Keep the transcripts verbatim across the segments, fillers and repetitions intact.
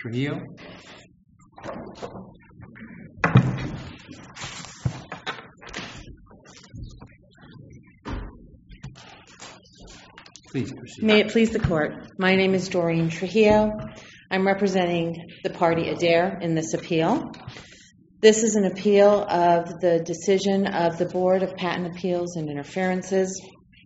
Trujillo? Please proceed. May it please the Court. My name is Doreen Trujillo. I'm representing the party Adair in this appeal. This is an appeal of the decision of the Board of Patent Appeals and Interferences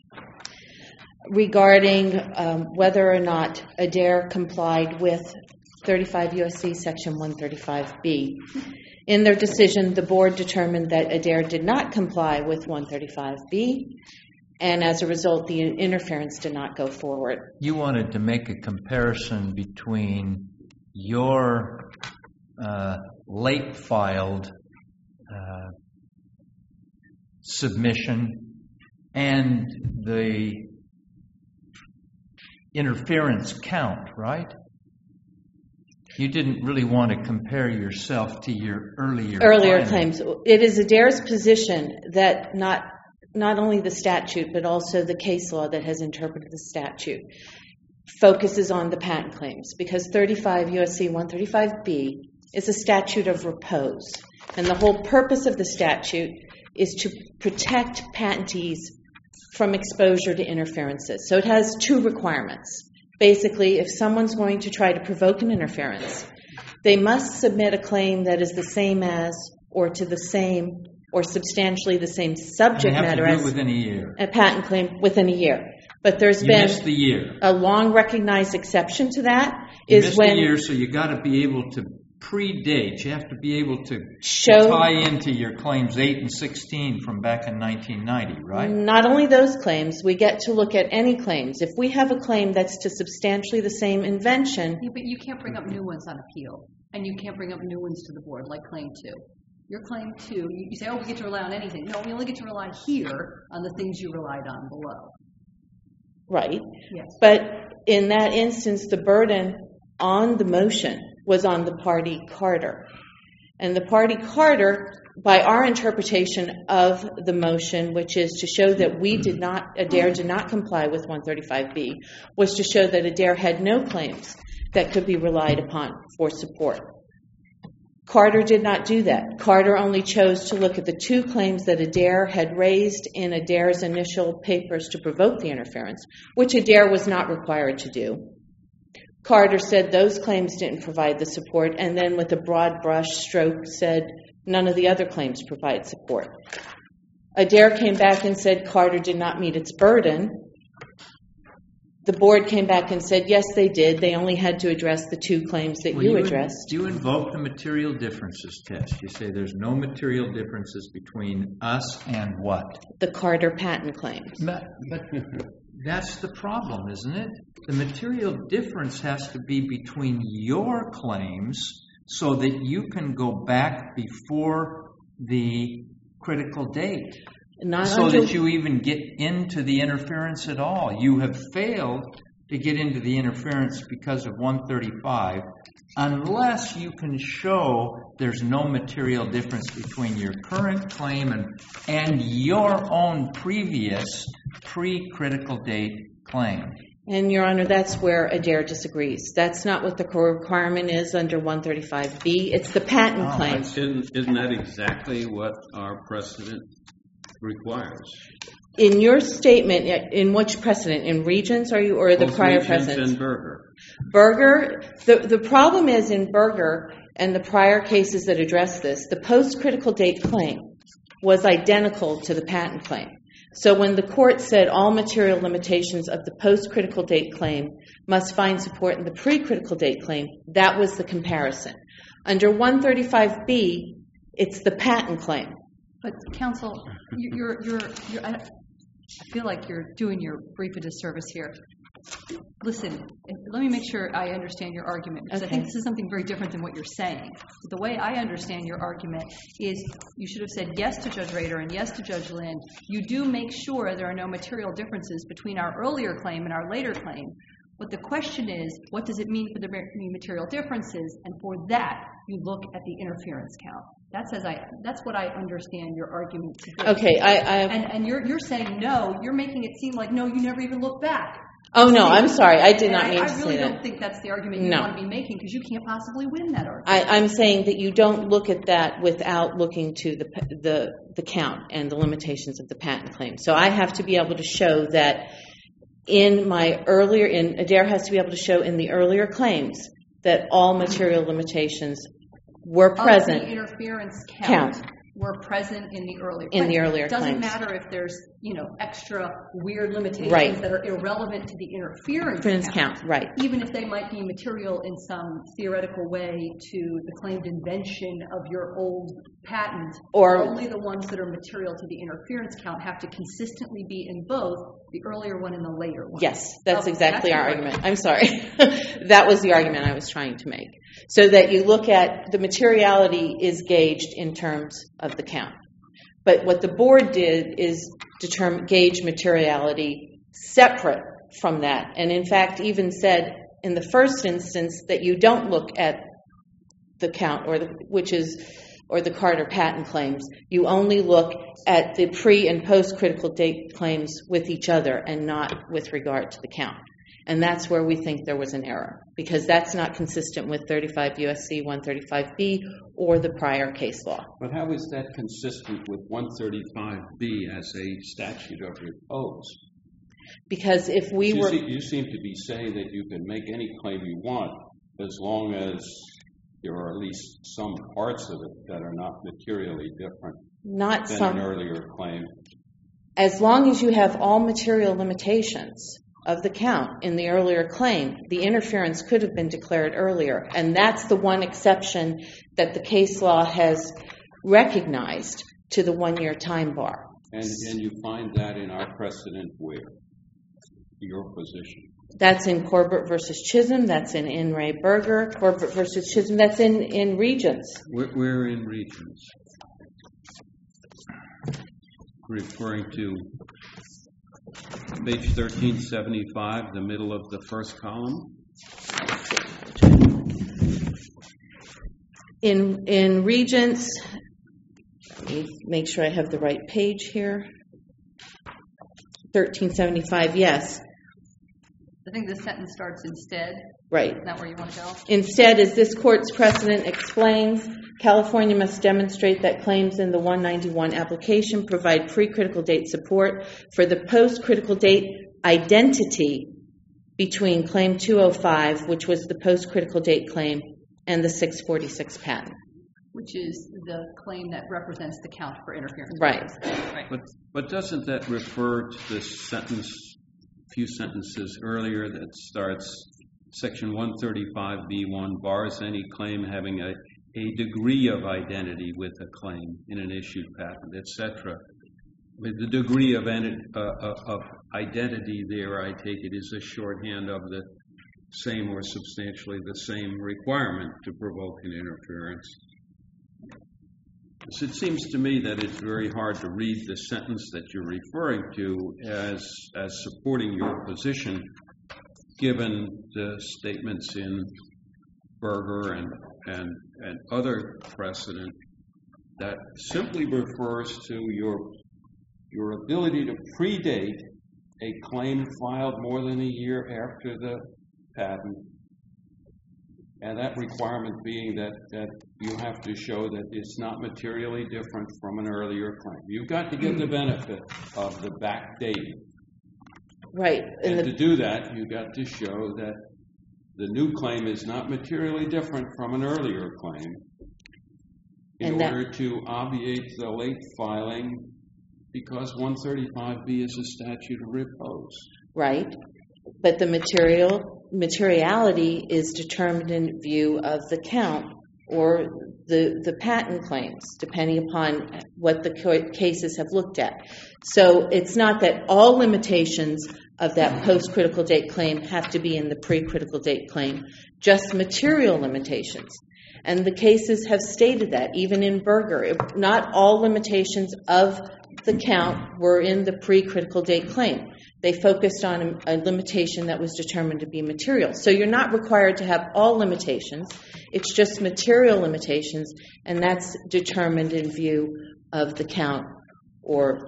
regarding um, whether or not Adair complied with thirty-five U S C Section one thirty-five B. In their decision, the Board determined that Adair did not comply with one thirty-five B, and as a result, the interference did not go forward. You wanted to make a comparison between your uh, late-filed uh, submission and the interference count, right? You didn't really want to compare yourself to your earlier earlier claim. claims. It is Adair's position that not not only the statute, but also the case law that has interpreted the statute focuses on the patent claims, because thirty-five U S C one thirty-five B is a statute of repose. And the whole purpose of the statute is to protect patentees from exposure to interferences. So it has two requirements. Basically, if someone's going to try to provoke an interference, they must submit a claim that is the same as or to the same or substantially the same subject matter as within a year. A patent claim within a year. But there's you been missed the year. a long recognized exception to that. You is missed when the year, so you got to be able to predate. You have to be able to show, tie into your claims eight and sixteen from back in nineteen ninety, right? Not only those claims, we get to look at any claims. If we have a claim that's to substantially the same invention. Yeah, but you can't bring up new ones on appeal, and you can't bring up new ones to the board, like claim two. Your claim two, you, you say, oh, we get to rely on anything. No, we only get to rely here on the things you relied on below. Right. Yes. But in that instance, the burden on the motion was on the party Carter. And the party Carter, by our interpretation of the motion, which is to show that we did not, Adair did not comply with one thirty-five B, was to show that Adair had no claims that could be relied upon for support. Carter did not do that. Carter only chose to look at the two claims that Adair had raised in Adair's initial papers to provoke the interference, which Adair was not required to do. Carter said those claims didn't provide the support, and then with a broad brush stroke said none of the other claims provide support. Adair came back and said Carter did not meet its burden. The board came back and said, yes, they did. They only had to address the two claims that well, you, you addressed. You invoke the material differences test. You say there's no material differences between us and what? The Carter patent claims. But, but that's the problem, isn't it? The material difference has to be between your claims so that you can go back before the critical date. Not so under, that you even get into the interference at all. You have failed to get into the interference because of one thirty-five unless you can show there's no material difference between your current claim and, and your own previous pre-critical date claim. And, Your Honor, that's where Adair disagrees. That's not what the requirement is under one thirty-five B. It's the patent oh, claim. Isn't, isn't that exactly what our precedent requires? In your statement, in which precedent? In Regents are you, or the Both prior Regents precedents? and Berger. Berger, the, the problem is in Berger and the prior cases that address this, the post-critical date claim was identical to the patent claim. So when the court said all material limitations of the post-critical date claim must find support in the pre-critical date claim, that was the comparison. Under one thirty-five B, it's the patent claim. But counsel, you're, you're, you're, I feel like you're doing your brief a disservice here. Listen, let me make sure I understand your argument, because okay. I think this is something very different than what you're saying. The way I understand your argument is you should have said yes to Judge Rader and yes to Judge Lynn. You do make sure there are no material differences between our earlier claim and our later claim. But the question is, what does it mean for the material differences? And for that, you look at the interference count. That's as I. That's what I understand your argument to be. Okay, I. I and and you're you're saying no. You're making it seem like no. You never even look back. Oh, no, I'm sorry. I did And not I, mean I to really say don't that. think that's the argument you No. want to be making, because you can't possibly win that argument. I, I'm saying that you don't look at that without looking to the, the, the count and the limitations of the patent claim. So I have to be able to show that in my earlier, in Adair has to be able to show in the earlier claims that all material limitations were present. Of the interference Count. count were present in the earlier In the claims. earlier It doesn't claims. matter if there's, you know, extra weird limitations Right. that are irrelevant to the interference Interference count. count, right. Even if they might be material in some theoretical way to the claimed invention of your old patent, Or- only the ones that are material to the interference count have to consistently be in both the earlier one and the later one. Yes, that's Okay, exactly that's our the argument. I'm sorry. That was the argument I was trying to make. So that you look at the materiality is gauged in terms of the count. But what the board did is determine gauge materiality separate from that. And in fact, even said in the first instance that you don't look at the count, or the, which is, or the Carter patent claims. You only look at the pre and post critical date claims with each other and not with regard to the count. And that's where we think there was an error, because that's not consistent with thirty-five U S C one thirty-five B or the prior case law. But how is that consistent with one thirty-five B as a statute of repose? Because if we you were... See, you seem to be saying that you can make any claim you want as long as there are at least some parts of it that are not materially different not than some, an earlier claim. As long as you have all material limitations of the count in the earlier claim, the interference could have been declared earlier. And that's the one exception that the case law has recognized to the one-year time bar. And, and you find that in our precedent where? Your position. That's in Corbett versus Chisholm. That's in In re Berger. Corbett versus Chisholm. That's in, in Regents. We're, we're in Regents. Referring to page thirteen seventy-five, the middle of the first column. In in Regents, let me make sure I have the right page here. thirteen seventy-five, yes. I think this sentence starts instead. Right. Is that where you want to go? Instead, as this court's precedent explains, California must demonstrate that claims in the one ninety-one application provide pre-critical date support for the post-critical date identity between Claim two oh five, which was the post-critical date claim, and the six forty-six patent. Which is the claim that represents the count for interference. Right. Right. But, but doesn't that refer to this sentence, a few sentences earlier that starts, Section one thirty-five B one bars any claim having a, a degree of identity with a claim in an issued patent, et cetera. The degree of, uh, of identity there, I take it, is a shorthand of the same or substantially the same requirement to provoke an interference. So it seems to me that it's very hard to read the sentence that you're referring to as as supporting your position, given the statements in Berger and and and other precedent that simply refers to your your ability to predate a claim filed more than a year after the patent. And that requirement being that, that you have to show that it's not materially different from an earlier claim. You've got to get the benefit of the backdating. Right. And, And to the, do that, you've got to show that the new claim is not materially different from an earlier claim in And that- order to obviate the late filing, because one thirty-five B is a statute of repose. right. But the material materiality is determined in view of the count or the the patent claims, depending upon what the co- cases have looked at. So it's not that all limitations of that post-critical date claim have to be in the pre-critical date claim, just material limitations. And the cases have stated that, even in Berger. It, not all limitations of the count were in the pre-critical date claim. They focused on a, a limitation that was determined to be material. So you're not required to have all limitations. It's just material limitations, and that's determined in view of the count or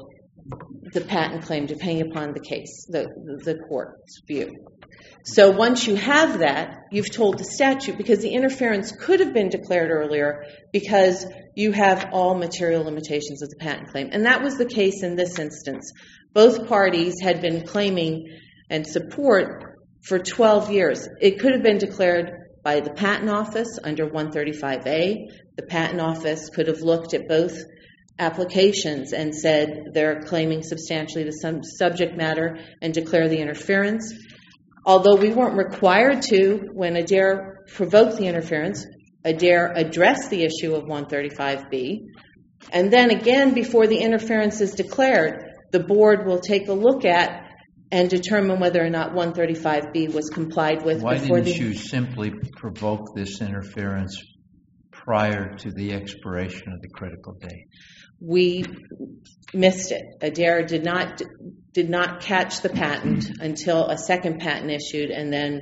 the patent claim, depending upon the case, the, the court's view. So once you have that, you've told the statute, because the interference could have been declared earlier because you have all material limitations of the patent claim. And that was the case in this instance. Both parties had been claiming and support for twelve years. It could have been declared by the Patent Office under one thirty-five A. The Patent Office could have looked at both applications and said they're claiming substantially the sub- subject matter and declare the interference. Although we weren't required to, when Adair provoked the interference, Adair addressed the issue of one thirty-five B. And then again, before the interference is declared, the board will take a look at and determine whether or not one thirty-five B was complied with. Why before didn't the... you simply provoke this interference prior to the expiration of the critical date? We missed it. Adair did not did not catch the patent until a second patent issued, and then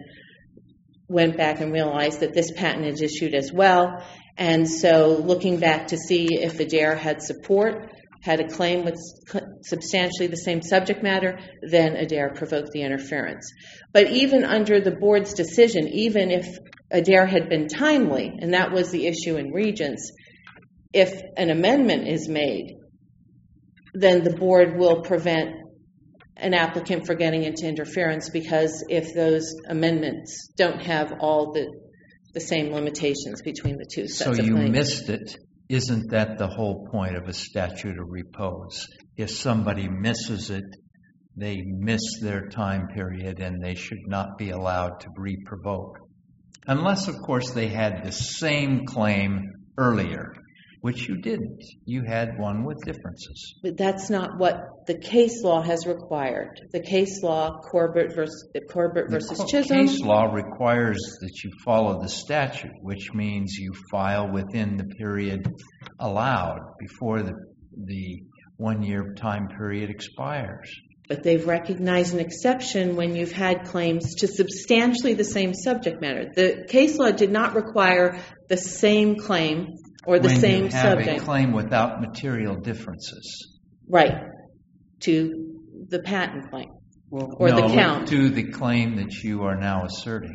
went back and realized that this patent is issued as well. And so looking back to see if Adair had support, had a claim with substantially the same subject matter, then Adair provoked the interference. But even under the board's decision, even if Adair had been timely, and that was the issue in Regents, if an amendment is made, then the board will prevent an applicant from getting into interference, because if those amendments don't have all the the same limitations between the two sets of claims. So claims. you missed it. Isn't that the whole point of a statute of repose? If somebody misses it, they miss their time period and they should not be allowed to re-provoke. Unless, of course, they had the same claim earlier, which you didn't. You had one with differences. But that's not what the case law has required. The case law, Corbett versus, Corbett versus the Chisholm. Case law requires that you follow the statute, which means you file within the period allowed before the, the one-year time period expires. But they've recognized an exception when you've had claims to substantially the same subject matter. The case law did not require the same claim or the when same you have subject. A claim without material differences. Right. To the patent claim. Well, or no, the count. To the claim that you are now asserting.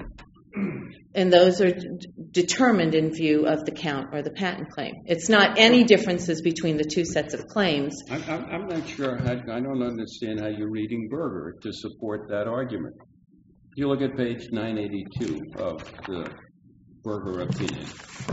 And those are d- determined in view of the count or the patent claim. It's not any differences between the two sets of claims. I'm, I'm, I'm not sure. How, I don't understand how you're reading Berger to support that argument. If you look at page nine eighty-two of the Berger opinion.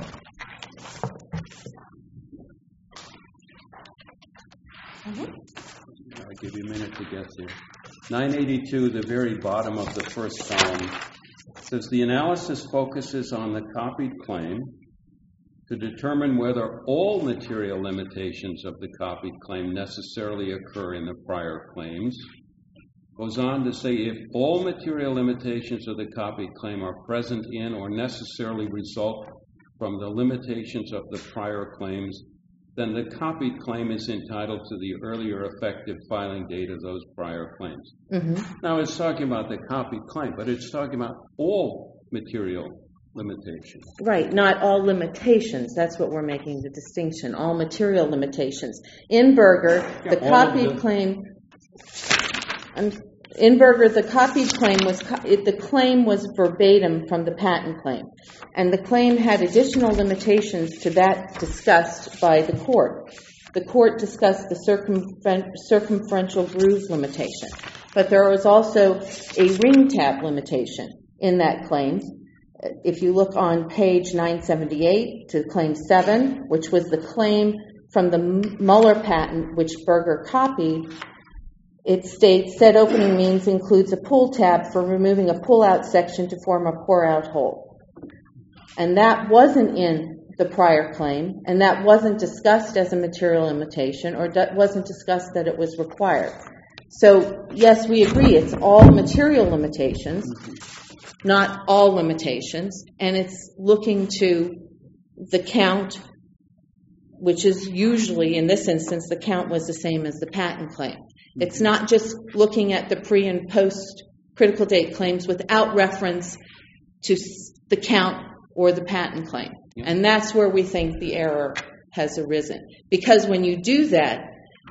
Mm-hmm. I'll give you a minute to get there. nine eighty-two, the very bottom of the first column, says the analysis focuses on the copied claim to determine whether all material limitations of the copied claim necessarily occur in the prior claims. Goes on to say if all material limitations of the copied claim are present in or necessarily result from the limitations of the prior claims, then the copied claim is entitled to the earlier effective filing date of those prior claims. Mm-hmm. Now, it's talking about the copied claim, but it's talking about all material limitations. Right, not all limitations. That's what we're making the distinction, all material limitations. In Berger, the yeah, copied the... claim... Um, in Berger, the copied claim was the claim was verbatim from the patent claim, and the claim had additional limitations to that discussed by the court. The court discussed the circumfer- circumferential groove limitation, but there was also a ring tap limitation in that claim. If you look on page nine seventy-eight to claim seven, which was the claim from the Muller patent, which Berger copied, it states, said opening means includes a pull tab for removing a pull-out section to form a pour-out hole. And that wasn't in the prior claim, and that wasn't discussed as a material limitation, or that wasn't discussed that it was required. So, yes, we agree, it's all material limitations, not all limitations, and it's looking to the count, which is usually, in this instance, the count was the same as the patent claim. It's not just looking at the pre- and post-critical date claims without reference to the count or the patent claim. Yeah. And that's where we think the error has arisen. Because when you do that,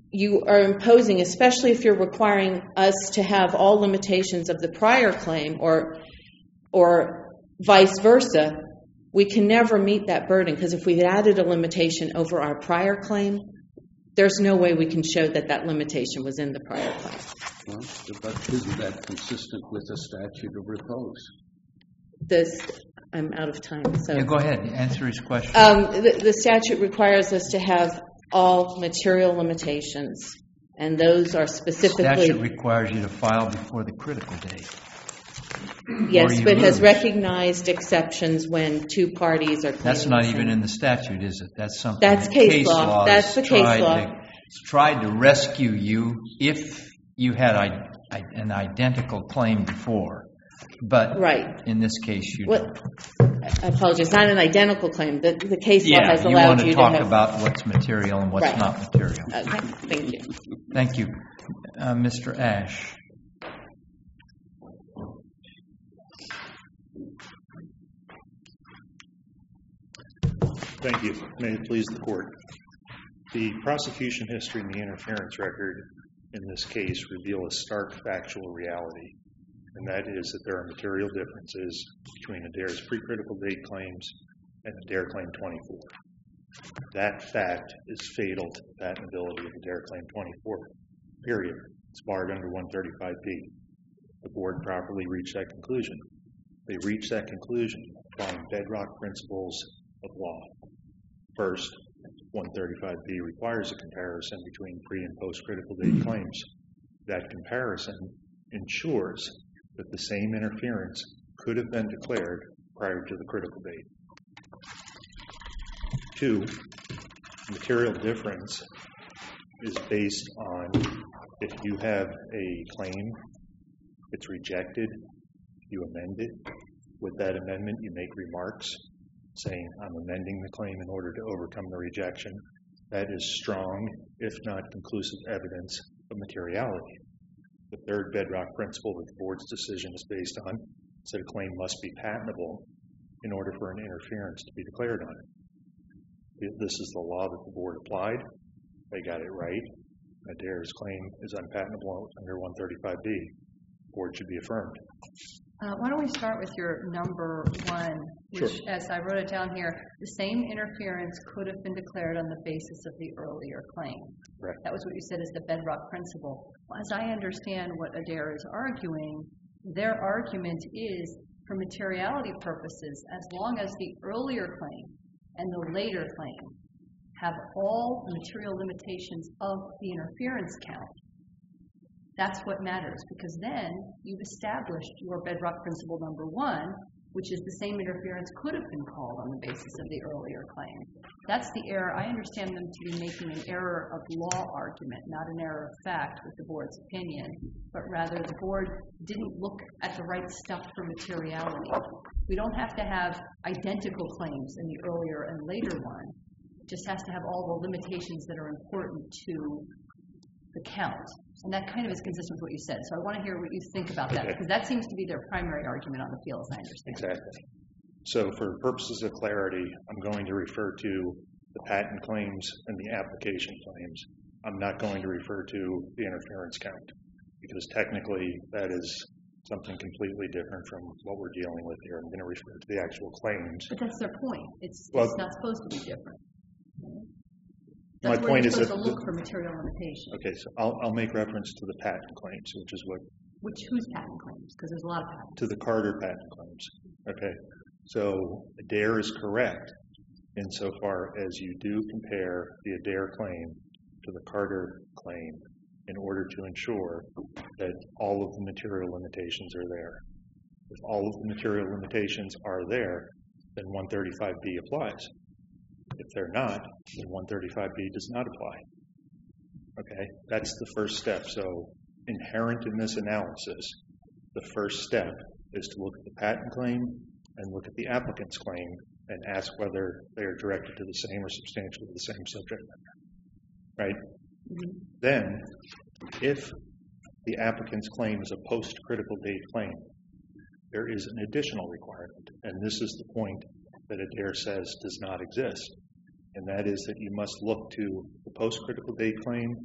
you are imposing, especially if you're requiring us to have all limitations of the prior claim or or vice versa, we can never meet that burden, because if we've added a limitation over our prior claim, there's no way we can show that that limitation was in the prior claim. Well, but isn't that consistent with the statute of repose? This, I'm out of time, so. Yeah, go ahead. Answer his question. Um, the, the statute requires us to have all material limitations, and those are specifically. Statute requires you to file before the critical date. Yes, but lose. has recognized exceptions when two parties are claiming. That's not the even same. in the statute, is it? That's something. That's that case law. has That's the case tried law. To, it's tried to rescue you if you had I, I, an identical claim before, but Right. in this case you What, don't. I apologize, not an identical claim. The, the case law Yeah, has you allowed want you to to talk have. about what's material and what's Right. not material. Okay, thank you. Thank you. Uh, Mister Ash. Thank you. May it please the court. The prosecution history and the interference record in this case reveal a stark factual reality, and that is that there are material differences between Adair's pre-critical date claims and Adair Claim twenty-four. That fact is fatal to the patentability of Adair Claim twenty-four, period. It's barred under one thirty-five B. The board properly reached that conclusion. They reached that conclusion applying bedrock principles of law. First, one thirty-five B requires a comparison between pre- and post-critical date claims. That comparison ensures that the same interference could have been declared prior to the critical date. Two, material difference is based on if you have a claim, it's rejected, you amend it. With that amendment, you make remarks saying, I'm amending the claim in order to overcome the rejection. That is strong, if not conclusive, evidence of materiality. The third bedrock principle that the board's decision is based on is that a claim must be patentable in order for an interference to be declared on it. This is the law that the board applied. They got it right. Adair's claim is unpatentable under one thirty-five B. The board should be affirmed. Uh, why don't we start with your number one, which, Sure. as I wrote it down here, the same interference could have been declared on the basis of the earlier claim. Right. That was what you said is the bedrock principle. Well, as I understand what Adair is arguing, their argument is, for materiality purposes, as long as the earlier claim and the later claim have all the material limitations of the interference count, that's what matters, because then you've established your bedrock principle number one, which is the same interference could have been called on the basis of the earlier claim. That's the error. I understand them to be making an error of law argument, not an error of fact with the board's opinion, but rather the board didn't look at the right stuff for materiality. We don't have to have identical claims in the earlier and later one. It just has to have all the limitations that are important to the count. And that kind of is consistent with what you said. So I want to hear what you think about that, Okay. because that seems to be their primary argument on appeal, as I understand. Exactly. So for purposes of clarity, I'm going to refer to the patent claims and the application claims. I'm not going to refer to the interference count, because technically that is something completely different from what we're dealing with here. I'm going to refer to the actual claims. But that's their point. It's, Well- it's not supposed to be different. My That's where point you're is supposed that to the- look for material limitations. Okay, so I'll, I'll make reference to the patent claims, which is what, Which, whose patent claims? Because there's a lot of patents. to the Carter patent claims. Okay, so Adair is correct insofar as you do compare the Adair claim to the Carter claim in order to ensure that all of the material limitations are there. If all of the material limitations are there, then one thirty-five B applies. If they're not, then one thirty-five B does not apply. Okay, that's the first step. So inherent in this analysis, the first step is to look at the patent claim and look at the applicant's claim and ask whether they are directed to the same or substantially the same subject matter. Right? Mhm. Then, if the applicant's claim is a post-critical date claim, there is an additional requirement, and this is the point that Adair says does not exist, and that is that you must look to the post-critical date claim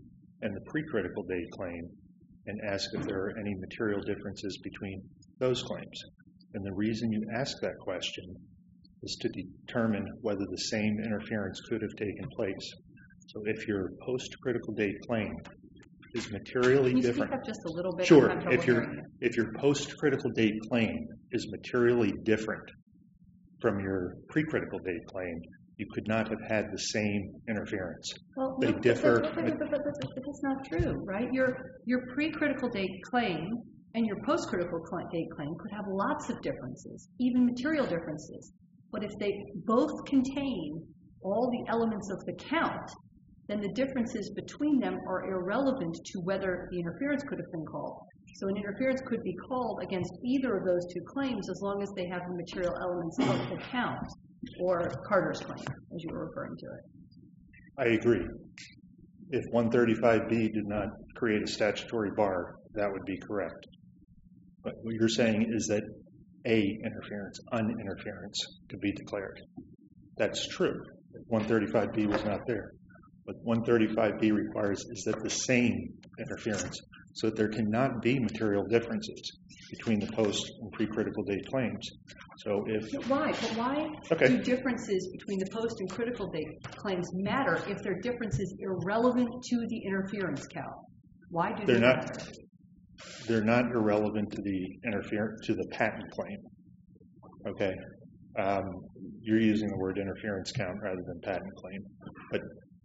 and the pre-critical date claim and ask if there are any material differences between those claims. And the reason you ask that question is to determine whether the same interference could have taken place. So if your post-critical date claim is materially Can you different. Speak up just a little bit? Sure. I'm having If trouble your hearing you. if your post-critical date claim is materially different from your pre-critical date claim, you could not have had the same interference. Well, They no, but- differ. But, but, but, but, but, but that's not true, right? Your your pre-critical date claim and your post-critical cl- date claim could have lots of differences, even material differences. But if they both contain all the elements of the count, then the differences between them are irrelevant to whether the interference could have been called. So an interference could be called against either of those two claims as long as they have the material elements of the count, or Carter's claim, as you were referring to it. I agree. If one thirty-five B did not create a statutory bar, that would be correct. But what you're saying is that a interference, uninterference, could be declared. That's true. one thirty-five B was not there. What one thirty-five B requires is that the same interference, so that there cannot be material differences between the post and pre-critical date claims. So if But why? But why Okay. do differences between the post and critical date claims matter if they're differences irrelevant to the interference count? Why do They're they not- matter? they're not irrelevant to the interference to the patent claim. Okay, um, you're using the word interference count rather than patent claim, but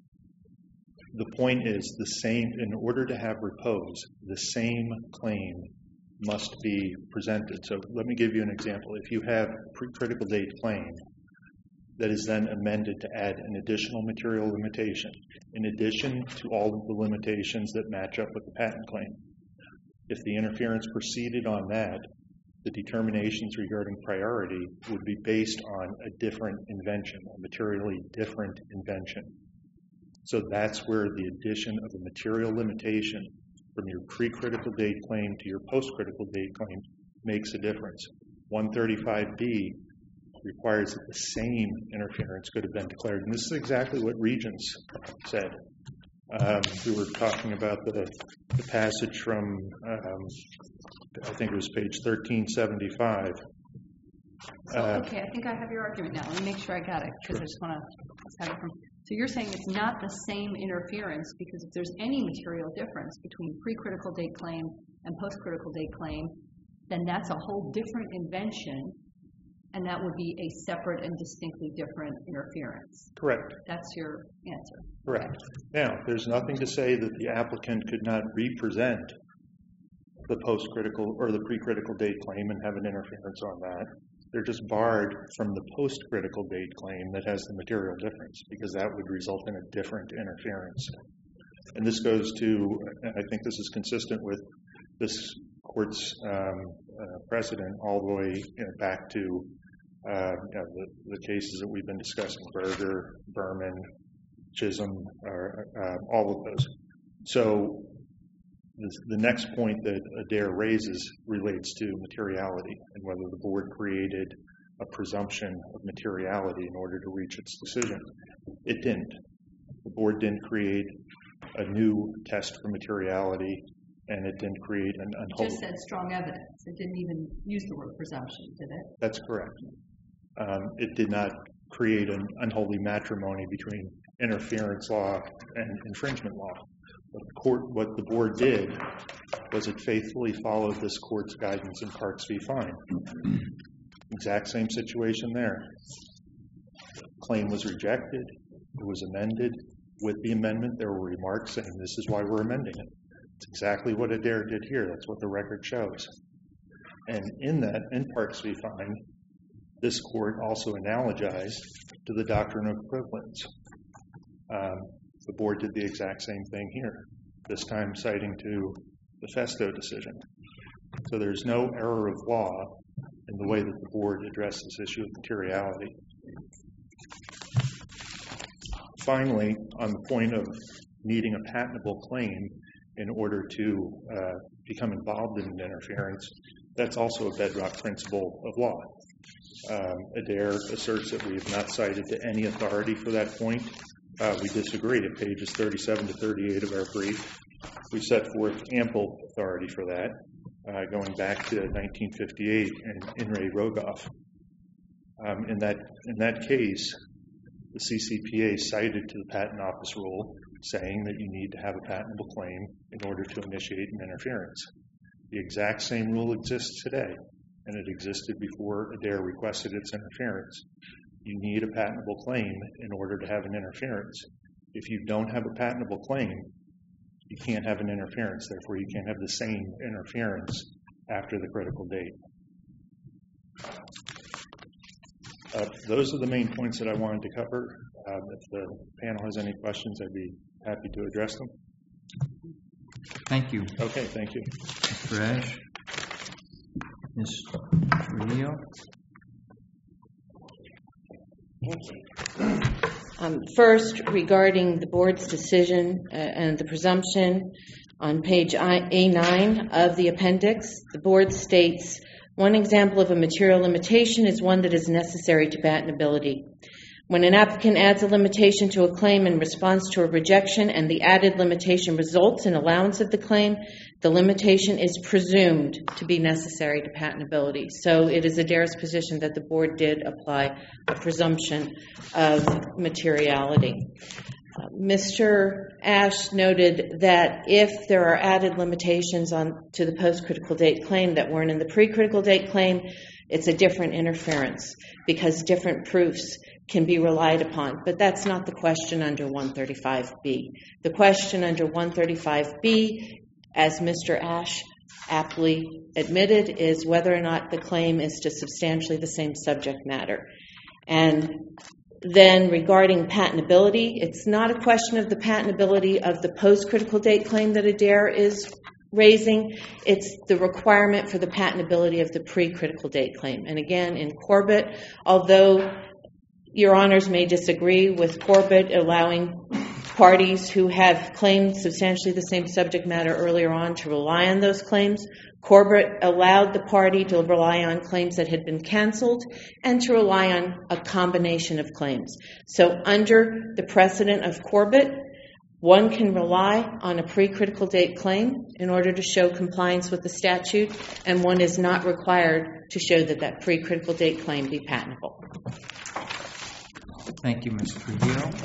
the point is the same. In order to have repose, the same claim must be presented. So let me give you an example. If you have a pre-critical date claim that is then amended to add an additional material limitation, in addition to all of the limitations that match up with the patent claim, if the interference proceeded on that, the determinations regarding priority would be based on a different invention, a materially different invention. So that's where the addition of a material limitation from your pre-critical date claim to your post-critical date claim makes a difference. one thirty-five B requires that the same interference could have been declared. And this is exactly what Regents said. Um, we were talking about the, the passage from, um, I think it was page thirteen seventy-five. So, Uh, okay, I think I have your argument now. Let me make sure I got it, because I just want to have it from. So you're saying it's not the same interference because if there's any material difference between pre-critical date claim and post-critical date claim, then that's a whole different invention, and that would be a separate and distinctly different interference. Correct. That's your answer. Correct. Now, there's nothing to say that the applicant could not represent the post-critical or the pre-critical date claim and have an interference on that. They're just barred from the post-critical date claim that has the material difference because that would result in a different interference. And this goes to, I think this is consistent with this court's um, uh, precedent all the way you know, back to uh, you know, the, the cases that we've been discussing, Berger, Berman, Chisholm, uh, uh, all of those. So the, the next point that Adair raises relates to materiality and whether the board created a presumption of materiality in order to reach its decision. It didn't. The board didn't create a new test for materiality, and it didn't create an It unholy. just said strong evidence. It didn't even use the word presumption, did it? That's correct. Um, it did not create an unholy matrimony between interference law and infringement law. What the court, what the board did was it faithfully followed this court's guidance in Parks v. Fine. Exact same situation there. Claim was rejected. It was amended. With the amendment, there were remarks saying this is why we're amending it. It's exactly what Adair did here. That's what the record shows. And in that, in Parks v. Fine, this court also analogized to the doctrine of equivalence. Um, the board did the exact same thing here, this time citing to the Festo decision. So there's no error of law in the way that the board addressed this issue of materiality. Finally, on the point of needing a patentable claim in order to uh, become involved in an interference, that's also a bedrock principle of law. Um, Adair asserts that we have not cited to any authority for that point. Uh, we disagree at pages thirty-seven to thirty-eight of our brief. We set forth ample authority for that, uh, going back to nineteen fifty-eight and In re Rogoff. Um, in that in that case, the C C P A cited to the Patent Office rule saying that you need to have a patentable claim in order to initiate an interference. The exact same rule exists today, and it existed before Adair requested its interference. You need a patentable claim in order to have an interference. If you don't have a patentable claim, you can't have an interference. Therefore, you can't have the same interference after the critical date. Uh, those are the main points that I wanted to cover. Um, if the panel has any questions, I'd be happy to address them. Thank you. Okay, thank you. Mister Ash. Miz Trujillo. Thank you. Um, first, regarding the board's decision uh, and the presumption, on page A nine of the appendix, the board states, one example of a material limitation is one that is necessary to patentability. When an applicant adds a limitation to a claim in response to a rejection and the added limitation results in allowance of the claim, the limitation is presumed to be necessary to patentability. So it is Adair's position that the board did apply a presumption of materiality. Uh, Mister Ash noted that if there are added limitations on to the post-critical date claim that weren't in the pre-critical date claim, it's a different interference because different proofs can be relied upon. But that's not the question under one thirty-five B. The question under one thirty-five B, as Mister Ash aptly admitted, is whether or not the claim is to substantially the same subject matter. And then regarding patentability, it's not a question of the patentability of the post-critical date claim that Adair is raising. It's the requirement for the patentability of the pre-critical date claim. And again, in Corbett, although Your Honors may disagree with Corbett allowing parties who have claimed substantially the same subject matter earlier on to rely on those claims, Corbett allowed the party to rely on claims that had been canceled and to rely on a combination of claims. So under the precedent of Corbett, one can rely on a pre-critical date claim in order to show compliance with the statute, and one is not required to show that that pre-critical date claim be patentable. Thank you, Miz Trujillo.